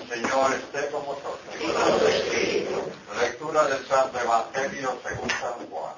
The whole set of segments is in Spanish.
Señor esté con vosotros. Lectura del Santo Evangelio según San Juan.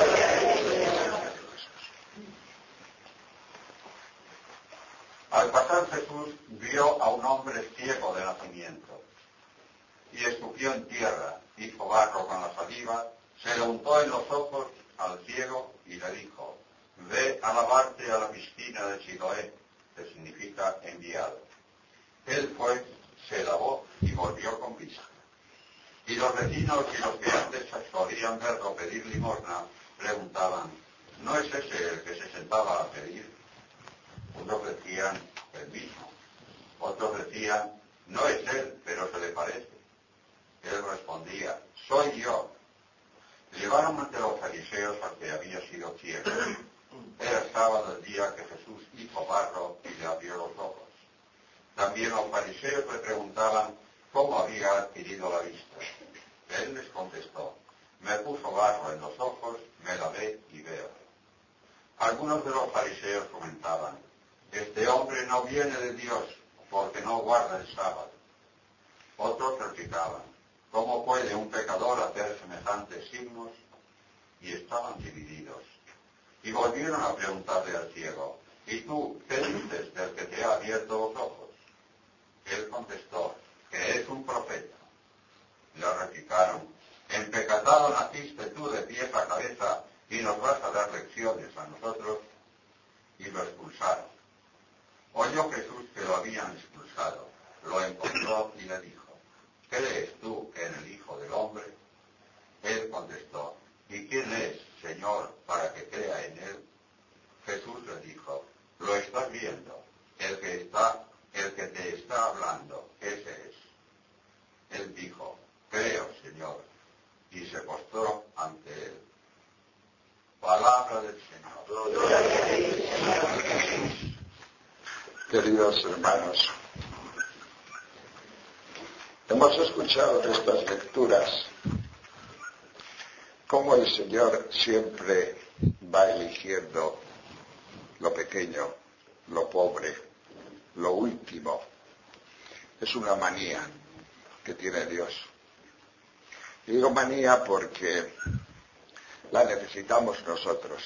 Al pasar Jesús vio a un hombre ciego de nacimiento, y escupió en tierra, hizo barro con la saliva, se lo untó en los ojos al ciego y le dijo: ve a lavarte a la piscina de Siloé, que significa enviado. Él fue, se lavó y volvió con vista. Y los vecinos y los que antes solían verlo pedir limosna preguntaban: ¿no es ese el que se sentaba a pedir? Unos decían: el mismo. Otros decían: no es él, pero se le parece. Él respondía: soy yo. Llevaron ante los fariseos al que había sido ciego. Era sábado el día que Jesús hizo barro y le abrió los ojos. También los fariseos le preguntaban cómo había adquirido la vista. Él les contestó: me puso barro en los ojos, me lavé y veo. Algunos de los fariseos comentaban: este hombre no viene de Dios, porque no guarda el sábado. Otros replicaban: ¿cómo puede un pecador hacer semejantes signos? Y estaban divididos. Y volvieron a preguntarle al ciego: ¿y tú qué dices del que te ha abierto los ojos? Él contestó: que es un profeta. Le replicaron: en pecado naciste tú de pies a cabeza y nos vas a dar lecciones a nosotros. Y lo expulsaron. Oyó Jesús que lo habían expulsado, lo encontró y le dijo: ¿crees tú en el Hijo del Hombre? Él contestó: ¿y quién es, Señor, para que crea en él? Jesús le dijo: lo estás viendo, el que te está hablando, ese es. Él dijo: creo, Señor, y se postró ante él. Palabra del Señor. Queridos hermanos, hemos escuchado en estas lecturas cómo el Señor siempre va eligiendo lo pequeño, lo pobre, lo último. Es una manía que tiene Dios. Y digo manía porque la necesitamos nosotros.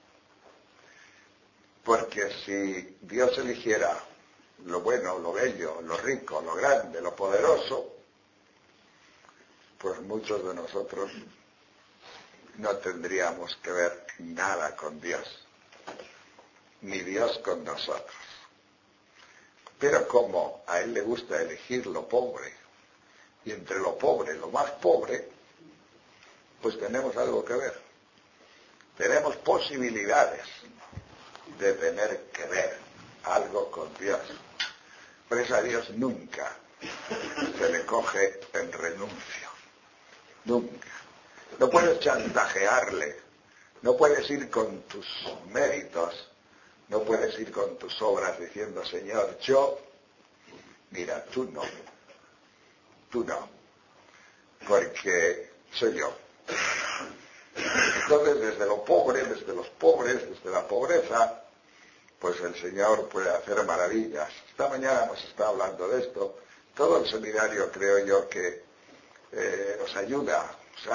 Porque si Dios eligiera lo bueno, lo bello, lo rico, lo grande, lo poderoso, pues muchos de nosotros no tendríamos que ver nada con Dios, ni Dios con nosotros. Pero como a Él le gusta elegir lo pobre, y entre lo pobre, lo más pobre, pues tenemos algo que ver. Tenemos posibilidades de tener que ver algo con Dios. Por eso a Dios nunca se le coge en renuncio. Nunca. No puedes chantajearle, no puedes ir con tus méritos, no puedes ir con tus obras diciendo: Señor, mira, tú no, porque soy yo. Entonces, desde lo pobre, desde los pobres, desde la pobreza, pues el Señor puede hacer maravillas. Esta mañana hemos estado hablando de esto. Todo el seminario, creo yo, que nos ha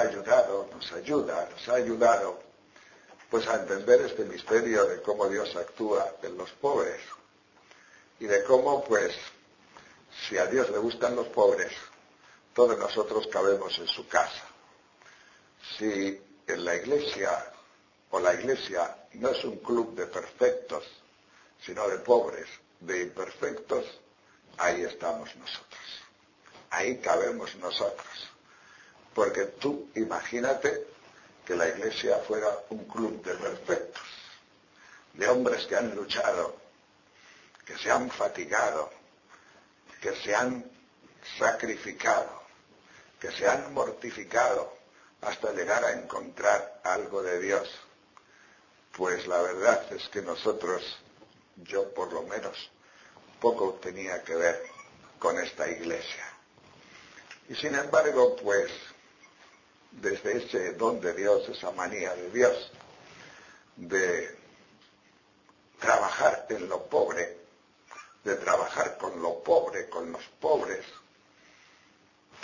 ayudado pues a entender este misterio de cómo Dios actúa en los pobres y de cómo, pues, si a Dios le gustan los pobres, todos nosotros cabemos en su casa. Si en la iglesia no es un club de perfectos, sino de pobres, de imperfectos, ahí estamos nosotros. Ahí cabemos nosotros. Porque tú imagínate que la iglesia fuera un club de perfectos, de hombres que han luchado, que se han fatigado, que se han sacrificado, que se han mortificado hasta llegar a encontrar algo de Dios. Pues la verdad es que nosotros, yo por lo menos, poco tenía que ver con esta iglesia. Y sin embargo, pues, desde ese don de Dios, esa manía de Dios, de trabajar en lo pobre, de trabajar con lo pobre, con los pobres,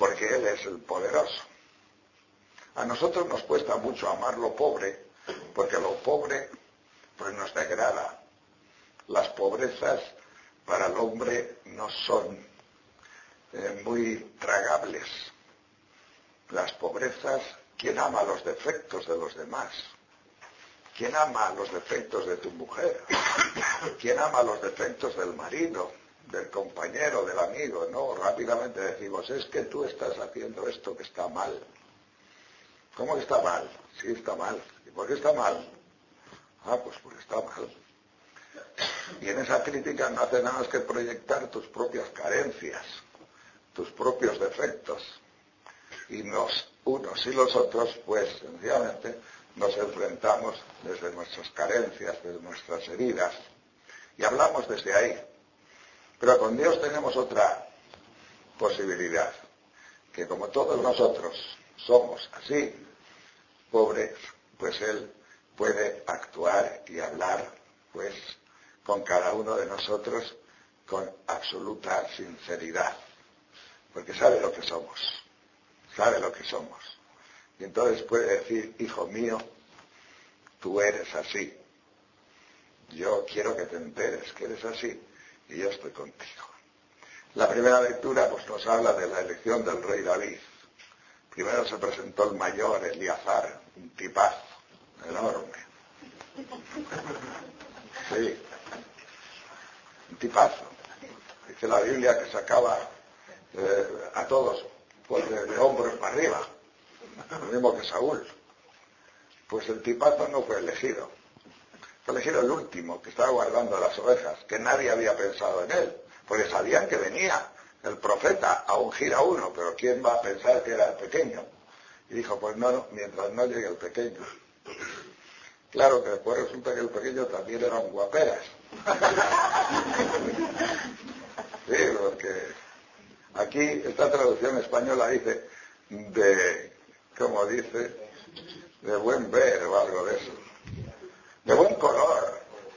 porque Él es el poderoso. A nosotros nos cuesta mucho amar lo pobre, porque lo pobre pues nos degrada. Las pobrezas para el hombre no son muy tragables. Las pobrezas, ¿quién ama los defectos de los demás? ¿Quién ama los defectos de tu mujer? ¿Quién ama los defectos del marido, del compañero, del amigo? No, rápidamente decimos, es que tú estás haciendo esto que está mal. ¿Cómo que está mal? Sí, está mal. ¿Y por qué está mal? Ah, pues porque está mal. Y en esa crítica no hace nada más que proyectar tus propias carencias, tus propios defectos. Y los unos y los otros, pues, sencillamente, nos enfrentamos desde nuestras carencias, desde nuestras heridas. Y hablamos desde ahí. Pero con Dios tenemos otra posibilidad, que como todos nosotros somos así, pobres, pues Él puede actuar y hablar, pues, con cada uno de nosotros con absoluta sinceridad, porque sabe lo que somos, sabe lo que somos. Y entonces puede decir, hijo mío, tú eres así, yo quiero que te enteres que eres así, y yo estoy contigo. La primera lectura pues nos habla de la elección del rey David. Primero se presentó el mayor Eliazar, un tipazo enorme. Sí, un tipazo. Dice la Biblia que sacaba a todos pues, de hombros para arriba, lo mismo que Saúl. Pues el tipazo no fue elegido. Fue elegido el último, que estaba guardando las ovejas, que nadie había pensado en él, porque sabían que venía el profeta a ungir a uno, pero ¿quién va a pensar que era el pequeño? Y dijo, pues no, mientras no llegue el pequeño. Claro que después resulta que el pequeño también era un guaperas. Sí, porque aquí esta traducción española dice ¿cómo dice? De buen ver o algo de eso. De buen color,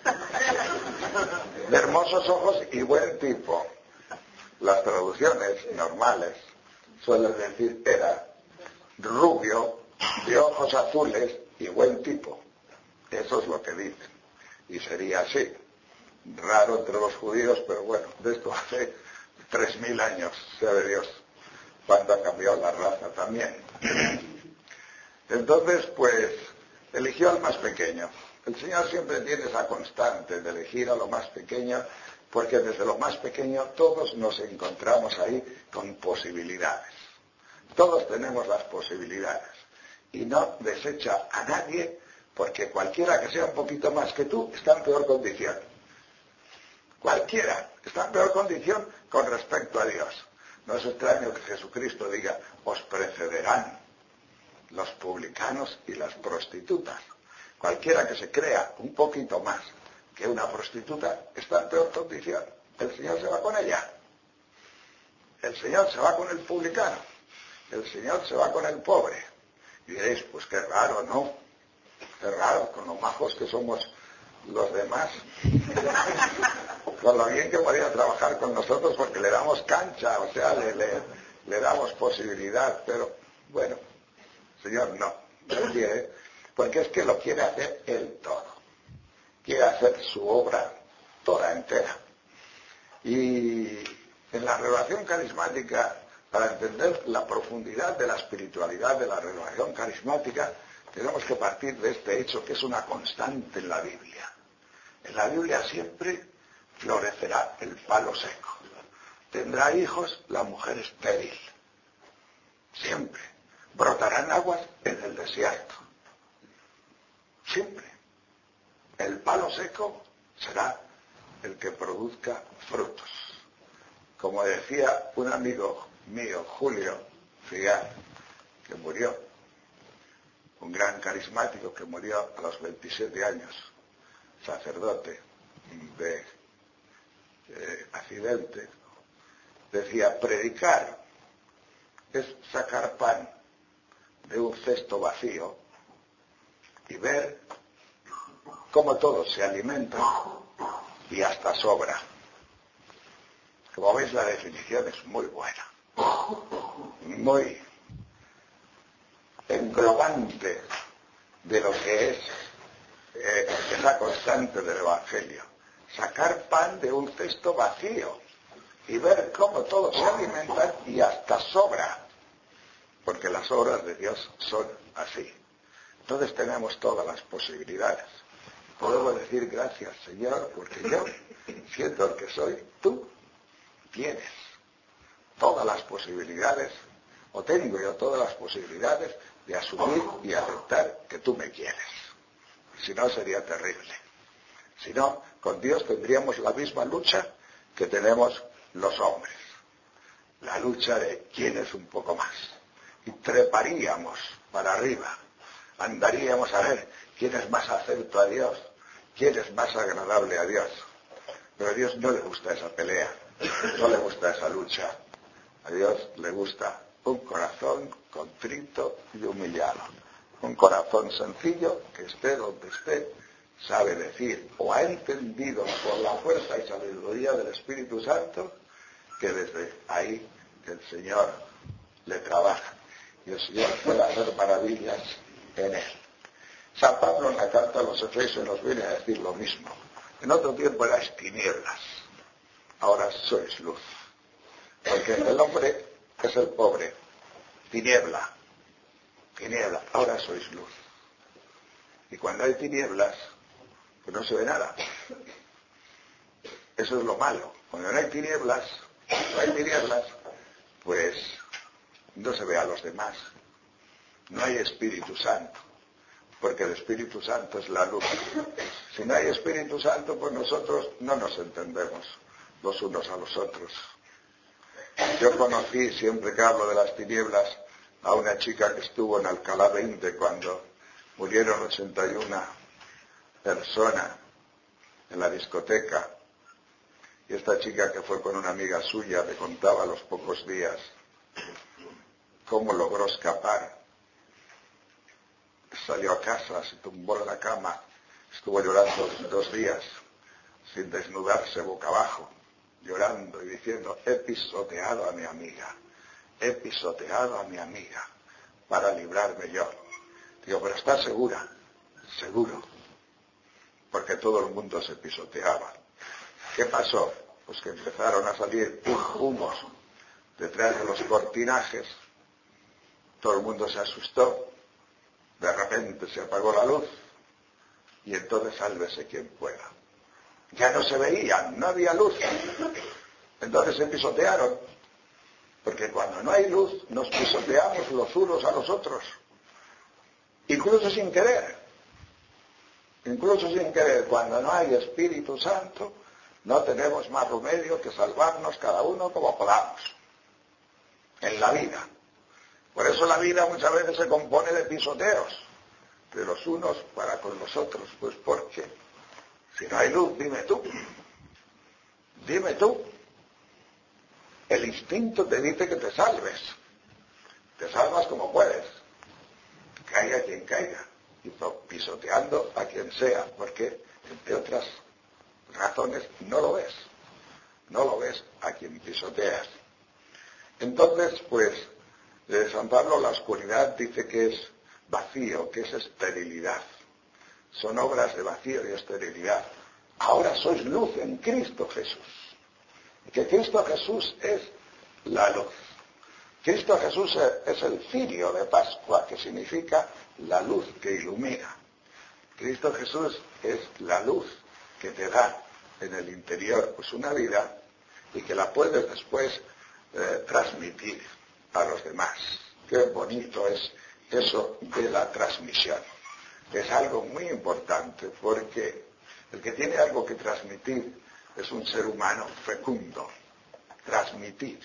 de hermosos ojos y buen tipo. Las traducciones normales suelen decir era rubio, de ojos azules y buen tipo. Eso es lo que dicen. Y sería así. Raro entre los judíos, pero bueno, de esto hace 3000 años, sabe Dios cuánto ha cambiado la raza también. Entonces, pues, eligió al más pequeño. El Señor siempre tiene esa constante de elegir a lo más pequeño, porque desde lo más pequeño todos nos encontramos ahí con posibilidades. Todos tenemos las posibilidades. Y no desecha a nadie, porque cualquiera que sea un poquito más que tú está en peor condición. Cualquiera está en peor condición con respecto a Dios. No es extraño que Jesucristo diga, os precederán los publicanos y las prostitutas. Cualquiera que se crea un poquito más que una prostituta está en peor condición. El Señor se va con ella. El Señor se va con el publicano. El Señor se va con el pobre. Y diréis, pues qué raro, ¿no? Qué raro, con lo majos que somos los demás. Con lo bien que podría trabajar con nosotros porque le damos cancha, o sea, le damos posibilidad. Pero, bueno, el Señor no quiere, porque es que lo quiere hacer Él todo. Quiere hacer su obra toda entera. Y en la revelación carismática, para entender la profundidad de la espiritualidad de la revelación carismática, tenemos que partir de este hecho que es una constante en la Biblia. En la Biblia siempre florecerá el palo seco. Tendrá hijos la mujer estéril. Siempre. Brotarán aguas en el desierto. Siempre. El palo seco será el que produzca frutos. Como decía un amigo mío, Julio Figar, que murió, un gran carismático que murió a los 27 años, sacerdote de accidente, decía, predicar es sacar pan de un cesto vacío y ver cómo todos se alimentan y hasta sobra. Como veis, la definición es muy buena. muy englobante de lo que es esa constante del Evangelio. Sacar pan de un cesto vacío y ver cómo todos se alimentan y hasta sobra, porque las obras de Dios son así. Entonces tenemos todas las posibilidades. Podemos decir gracias, Señor, porque yo, siendo el que soy, tú tienes todas las posibilidades, o tengo yo todas las posibilidades de asumir y aceptar que tú me quieres. Si no, sería terrible. Si no, con Dios tendríamos la misma lucha que tenemos los hombres. La lucha de quién es un poco más. Y treparíamos para arriba. Andaríamos a ver quién es más acepto a Dios, quién es más agradable a Dios. Pero a Dios no le gusta esa pelea, no le gusta esa lucha. A Dios le gusta un corazón contrito y humillado. Un corazón sencillo que esté donde esté, sabe decir o ha entendido por la fuerza y sabiduría del Espíritu Santo que desde ahí el Señor le trabaja y el Señor puede hacer maravillas en él. San Pablo en la carta a los Efesios nos viene a decir lo mismo. En otro tiempo erais tinieblas, ahora sois luz. Porque el hombre es el pobre, tiniebla, ahora sois luz. Y cuando hay tinieblas, pues no se ve nada. Eso es lo malo. Cuando no hay tinieblas, pues no se ve a los demás. No hay Espíritu Santo, porque el Espíritu Santo es la luz. Si no hay Espíritu Santo, pues nosotros no nos entendemos los unos a los otros. Yo conocí, siempre que hablo de las tinieblas, a una chica que estuvo en Alcalá 20 cuando murieron 81 personas en la discoteca. Y esta chica, que fue con una amiga suya, le contaba a los pocos días cómo logró escapar. Salió a casa, se tumbó en la cama, estuvo llorando 2 días sin desnudarse boca abajo, llorando y diciendo: he pisoteado a mi amiga para librarme yo. Digo, pero ¿estás segura? Seguro, porque todo el mundo se pisoteaba. ¿Qué pasó? Pues que empezaron a salir humos detrás de los cortinajes, todo el mundo se asustó, de repente se apagó la luz y entonces sálvese quien pueda. Ya no se veían, no había luz, entonces se pisotearon, porque cuando no hay luz nos pisoteamos los unos a los otros, incluso sin querer, cuando no hay Espíritu Santo. No tenemos más remedio que salvarnos cada uno como podamos en la vida. Por eso la vida muchas veces se compone de pisoteos de los unos para con los otros. Pues porque si no hay luz, dime tú. El instinto te dice que te salves. Te salvas como puedes. Caiga quien caiga. Y pisoteando a quien sea. Porque, entre otras razones, no lo ves a quien pisoteas. Entonces, pues, de San Pablo, la oscuridad dice que es vacío, que es esterilidad. Son obras de vacío y esterilidad. Ahora sois luz en Cristo Jesús. Que Cristo Jesús es la luz. Cristo Jesús es el cirio de Pascua, que significa la luz que ilumina. Cristo Jesús es la luz que te da en el interior pues una vida y que la puedes después transmitir a los demás. Qué bonito es eso de la transmisión. Es algo muy importante, porque el que tiene algo que transmitir es un ser humano fecundo. Transmitir.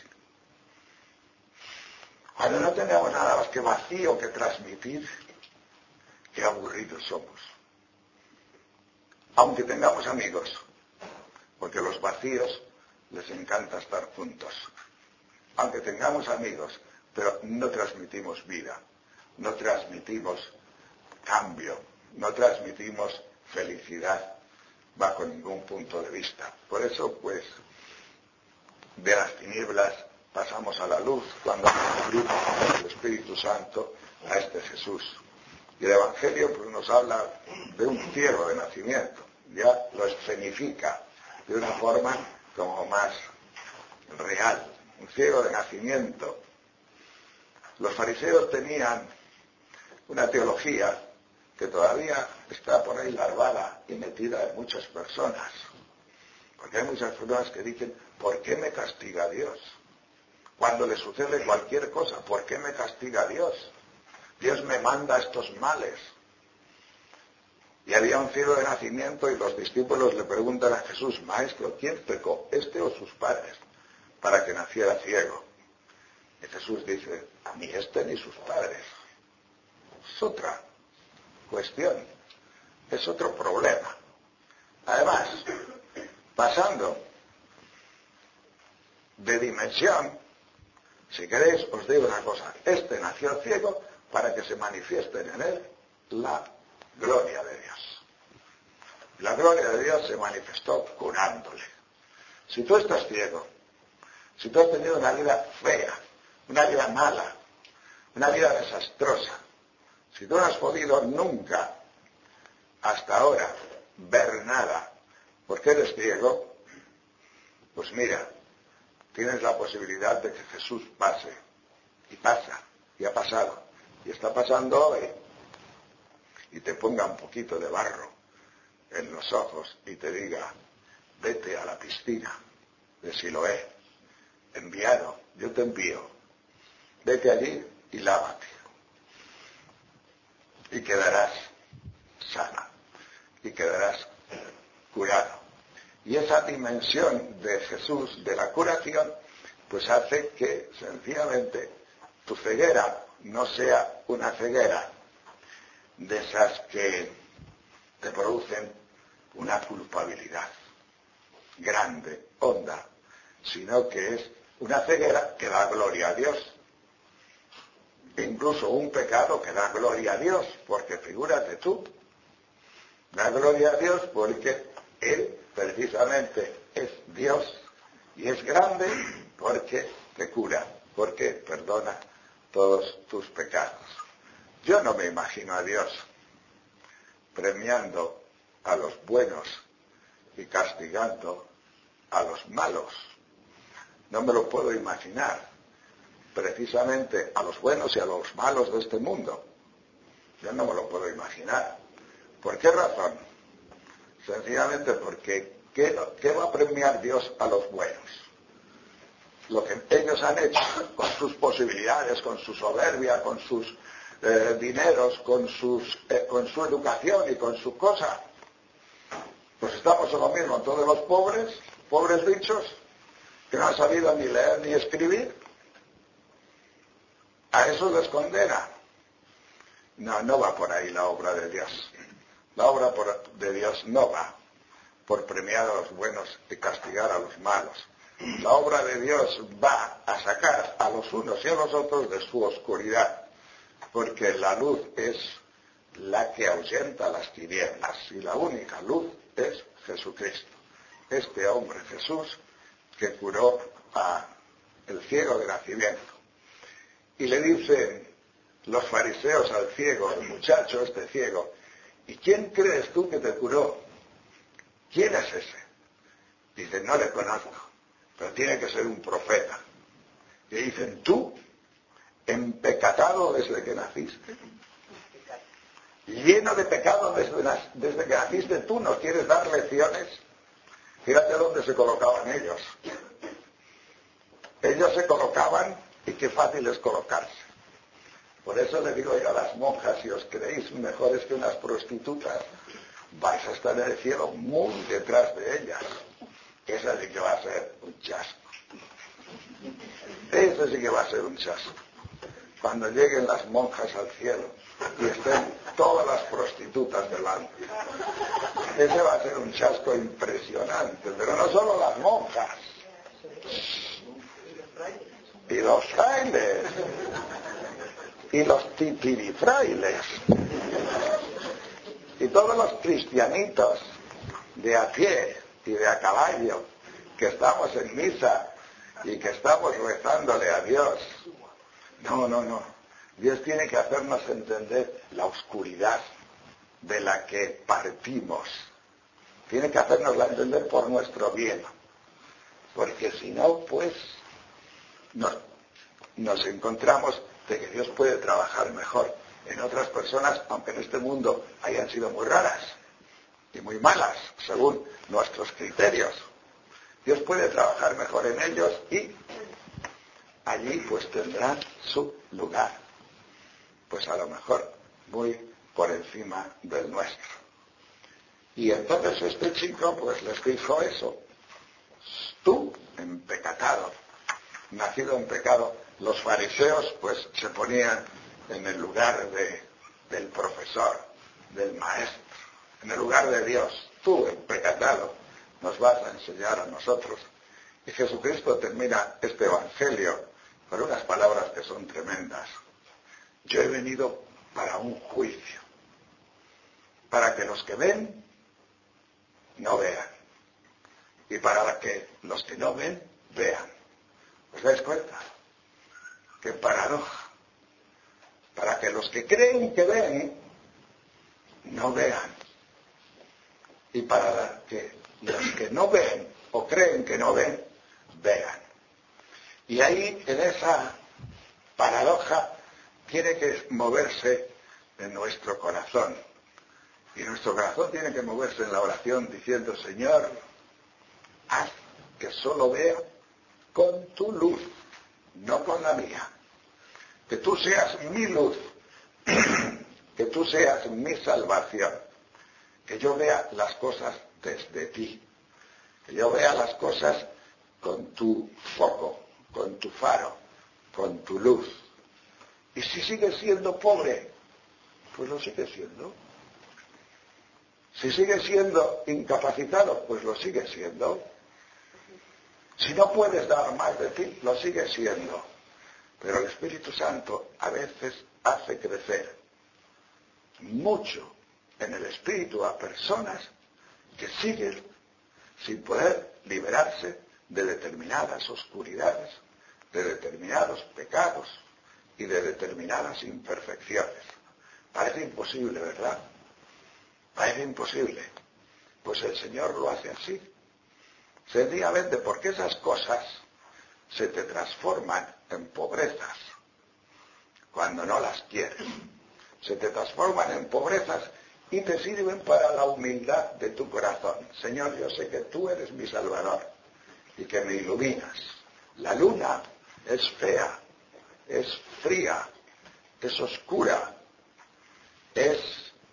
Cuando no tenemos nada más que vacío que transmitir, qué aburridos somos. Aunque tengamos amigos, porque a los vacíos les encanta estar juntos. Aunque tengamos amigos, pero no transmitimos vida, no transmitimos cambio, no transmitimos felicidad bajo ningún punto de vista. Por eso, pues, de las tinieblas pasamos a la luz cuando descubrimos con el Espíritu Santo a este Jesús. Y el Evangelio pues, nos habla de un ciego de nacimiento, ya lo escenifica de una forma como más real, un ciego de nacimiento. Los fariseos tenían una teología que todavía está por ahí larvada y metida en muchas personas, porque hay muchas personas que dicen, ¿por qué me castiga Dios? Cuando le sucede cualquier cosa, ¿por qué me castiga Dios? Dios me manda estos males. Y había un ciego de nacimiento y los discípulos le preguntan a Jesús, Maestro, ¿quién pecó, este o sus padres, para que naciera ciego? Y Jesús dice, ni este ni sus padres. Es otra cuestión, es otro problema. Además, pasando de dimensión, si queréis os digo una cosa, este nació ciego para que se manifiesten en él la gloria de Dios. La gloria de Dios se manifestó curándole. Si tú estás ciego, si tú has tenido una vida fea, una vida mala, una vida desastrosa, si tú no has podido nunca, hasta ahora, ver nada, porque eres ciego, pues mira, tienes la posibilidad de que Jesús pase, y pasa, y ha pasado, y está pasando hoy, y te ponga un poquito de barro en los ojos y te diga, vete a la piscina de Siloé, enviado, yo te envío, vete allí y lávate, y quedarás sana, y quedarás curado. Y esa dimensión de Jesús, de la curación, pues hace que sencillamente tu ceguera no sea una ceguera de esas que te producen una culpabilidad grande, honda, sino que es una ceguera que da gloria a Dios. Incluso un pecado que da gloria a Dios, porque figúrate tú, da gloria a Dios porque Él precisamente es Dios y es grande porque te cura, porque perdona todos tus pecados. Yo no me imagino a Dios premiando a los buenos y castigando a los malos. No me lo puedo imaginar. Precisamente a los buenos y a los malos de este mundo. Yo no me lo puedo imaginar. ¿Por qué razón? Sencillamente porque ¿qué va a premiar Dios a los buenos? Lo que ellos han hecho con sus posibilidades, con su soberbia, con sus dineros, con su educación y con su cosa. Pues estamos en lo mismo, todos los pobres bichos, que no han sabido ni leer ni escribir. A eso les condena. No va por ahí la obra de Dios. La obra de Dios no va por premiar a los buenos y castigar a los malos. La obra de Dios va a sacar a los unos y a los otros de su oscuridad, porque la luz es la que ahuyenta las tinieblas y la única luz es Jesucristo. Este hombre Jesús que curó a el ciego de nacimiento. Y le dicen los fariseos al ciego, el muchacho este ciego, ¿y quién crees tú que te curó? ¿Quién es ese? Dice, no le conozco, pero tiene que ser un profeta. Y dicen, ¿tú, empecatado desde que naciste? Lleno de pecado desde que naciste, ¿tú nos quieres dar lecciones? Fíjate dónde se colocaban ellos. Ellos se colocaban, y qué fácil es colocarse. Por eso le digo yo a las monjas, si os creéis mejores que unas prostitutas, vais a estar en el cielo muy detrás de ellas. Esa sí que va a ser un chasco. Ese sí que va a ser un chasco. Cuando lleguen las monjas al cielo y estén todas las prostitutas delante. Ese va a ser un chasco impresionante, pero no solo las monjas. Y los frailes. Y los titirifrailes. Y todos los cristianitos de a pie y de a caballo que estamos en misa y que estamos rezándole a Dios. No, no, no. Dios tiene que hacernos entender la oscuridad de la que partimos. Tiene que hacernosla entender por nuestro bien. Porque si no, pues, nos encontramos de que Dios puede trabajar mejor en otras personas, aunque en este mundo hayan sido muy raras y muy malas, según nuestros criterios. Dios puede trabajar mejor en ellos y allí pues tendrán su lugar. Pues a lo mejor muy por encima del nuestro. Y entonces este chico pues les dijo eso. Tú, empecatado, nacido en pecado. Los fariseos pues se ponían en el lugar del profesor, del maestro, en el lugar de Dios. Tú, empecatado, nos vas a enseñar a nosotros. Y Jesucristo termina este evangelio con unas palabras que son tremendas. Yo he venido para un juicio, para que los que ven no vean, y para que los que no ven vean. ¿Os dais cuenta? ¡Qué paradoja! Para que los que creen que ven no vean, y para que los que no ven o creen que no ven vean. Y ahí, en esa paradoja, tiene que moverse en nuestro corazón. Y nuestro corazón tiene que moverse en la oración diciendo: Señor, haz que solo vea con tu luz, no con la mía. Que tú seas mi luz, que tú seas mi salvación, que yo vea las cosas desde ti, que yo vea las cosas con tu foco, con tu faro, con tu luz. Y si sigues siendo pobre, pues lo sigues siendo. Si sigues siendo incapacitado, pues lo sigues siendo. Si no puedes dar más de ti, lo sigues siendo. Pero el Espíritu Santo a veces hace crecer mucho en el Espíritu a personas que siguen sin poder liberarse de determinadas oscuridades, de determinados pecados y de determinadas imperfecciones. Parece imposible, ¿verdad? Parece imposible. Pues el Señor lo hace así. Sencillamente porque esas cosas se te transforman en pobrezas cuando no las quieres. Se te transforman en pobrezas y te sirven para la humildad de tu corazón. Señor, yo sé que tú eres mi Salvador y que me iluminas. La luna es fea, es fría, es oscura, es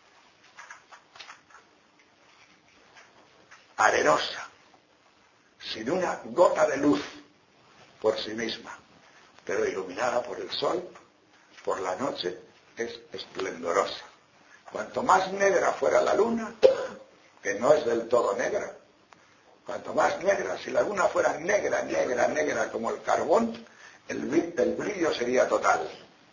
arenosa, sin una gota de luz por sí misma, pero iluminada por el sol, por la noche, es esplendorosa. Cuanto más negra fuera la luna, que no es del todo negra, cuanto más negra, si la luna fuera negra, negra, negra como el carbón, el brillo sería total.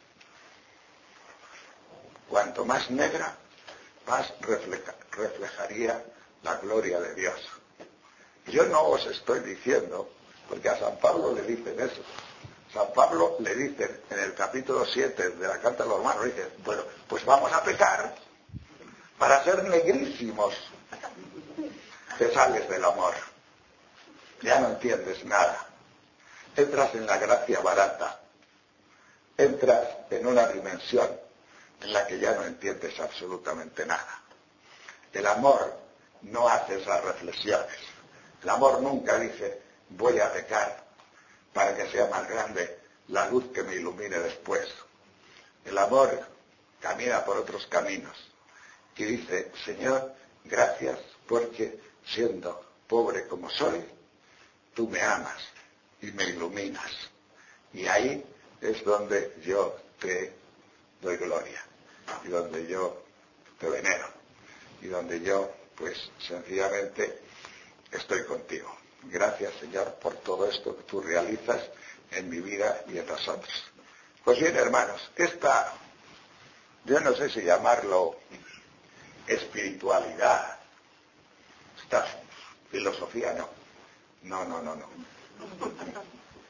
Cuanto más negra, más reflejaría la gloria de Dios. Yo no os estoy diciendo, porque a San Pablo le dicen eso. San Pablo le dice en el capítulo 7 de la Carta a los Romanos, dice, bueno, pues vamos a pecar para ser negrísimos. Te sales del amor. Ya no entiendes nada. Entras en la gracia barata. Entras en una dimensión en la que ya no entiendes absolutamente nada. El amor no hace esas reflexiones. El amor nunca dice, voy a pecar para que sea más grande la luz que me ilumine después. El amor camina por otros caminos y dice, Señor, gracias porque siendo pobre como soy, tú me amas y me iluminas. Y ahí es donde yo te doy gloria y donde yo te venero y donde yo, pues, sencillamente estoy contigo. Gracias, Señor, por todo esto que tú realizas en mi vida y en nosotros. Pues bien, hermanos, yo no sé si llamarlo espiritualidad, esta filosofía, no.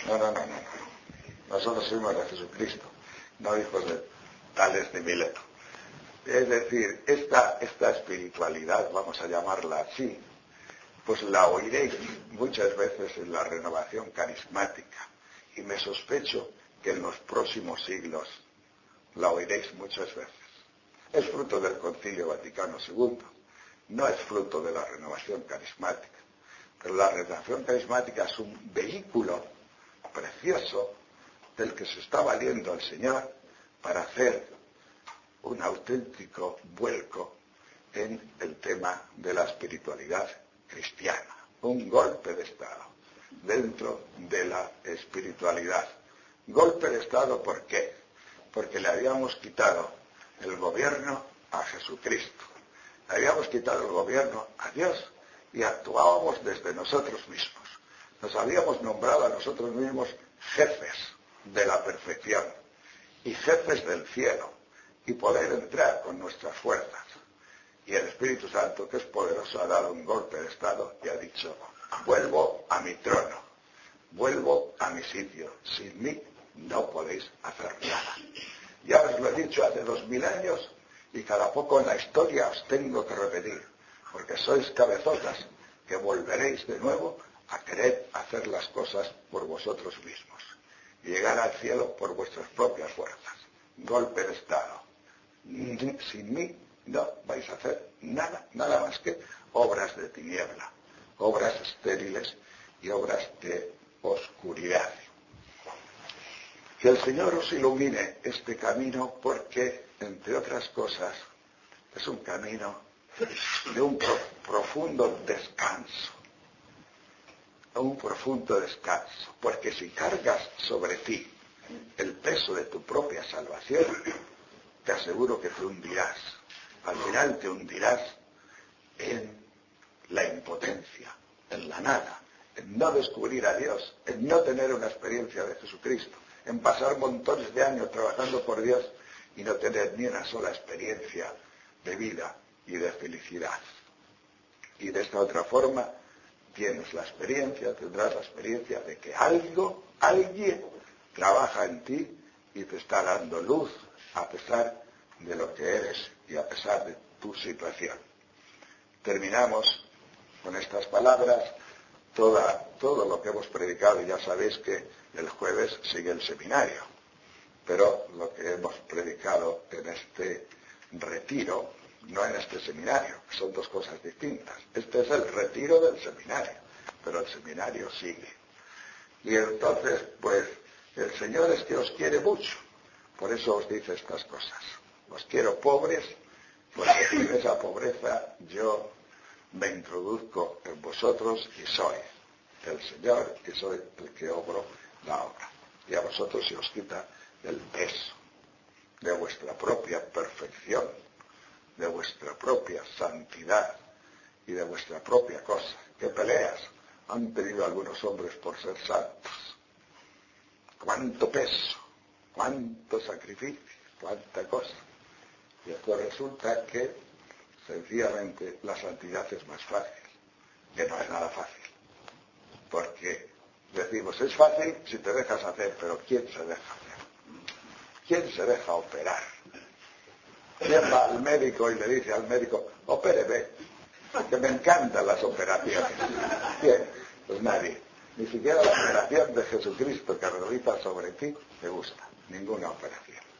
No. Nosotros somos de Jesucristo, no hijos de Tales ni Mileto. Es decir, esta espiritualidad, vamos a llamarla así, pues la oiréis muchas veces en la renovación carismática. Y me sospecho que en los próximos siglos la oiréis muchas veces. Es fruto del Concilio Vaticano II, no es fruto de la renovación carismática. Pero la renovación carismática es un vehículo precioso del que se está valiendo el Señor para hacer un auténtico vuelco en el tema de la espiritualidad cristiana. Un golpe de Estado dentro de la espiritualidad. Golpe de Estado, ¿por qué? Porque le habíamos quitado el gobierno a Jesucristo. Le habíamos quitado el gobierno a Dios y actuábamos desde nosotros mismos. Nos habíamos nombrado a nosotros mismos jefes de la perfección y jefes del cielo y poder entrar con nuestras fuerzas. Y el Espíritu Santo, que es poderoso, ha dado un golpe de Estado y ha dicho: vuelvo a mi trono, vuelvo a mi sitio, sin mí no podéis hacer nada. Ya os lo he dicho hace 2000 años y cada poco en la historia os tengo que repetir, porque sois cabezotas que volveréis de nuevo a querer hacer las cosas por vosotros mismos y llegar al cielo por vuestras propias fuerzas. Golpe de Estado. Sin mí no vais a hacer nada más que obras de tiniebla, obras estériles y obras de oscuridad. Que el Señor os ilumine este camino porque, entre otras cosas, es un camino de un profundo descanso. Un profundo descanso. Porque si cargas sobre ti el peso de tu propia salvación, te aseguro que te hundirás. Al final te hundirás en la impotencia, en la nada, en no descubrir a Dios, en no tener una experiencia de Jesucristo, en pasar montones de años trabajando por Dios y no tener ni una sola experiencia de vida y de felicidad. Y de esta otra forma tendrás la experiencia de que alguien trabaja en ti y te está dando luz a pesar de lo que eres y a pesar de tu situación. Terminamos con estas palabras todo lo que hemos predicado. Ya sabéis que el jueves sigue el seminario, pero lo que hemos predicado en este retiro, no en este seminario, son dos cosas distintas. Este es el retiro del seminario, pero el seminario sigue. Y entonces, pues, el Señor es que os quiere mucho, por eso os dice estas cosas. Os quiero pobres, porque en esa pobreza yo me introduzco en vosotros y soy el Señor y soy el que obro la obra. Y a vosotros se os quita el peso de vuestra propia perfección, de vuestra propia santidad y de vuestra propia cosa. ¿Qué peleas han tenido algunos hombres por ser santos? ¿Cuánto peso? ¿Cuánto sacrificio? ¿Cuánta cosa? Y después resulta que sencillamente la santidad es más fácil, que no es nada fácil. Porque decimos, es fácil si te dejas hacer, pero ¿quién se deja hacer? ¿Quién se deja operar? ¿Quién va al médico y le dice al médico, opéreme, que me encantan las operaciones? ¿Quién? Pues nadie. Ni siquiera la operación de Jesucristo que realiza sobre ti te gusta. Ninguna operación.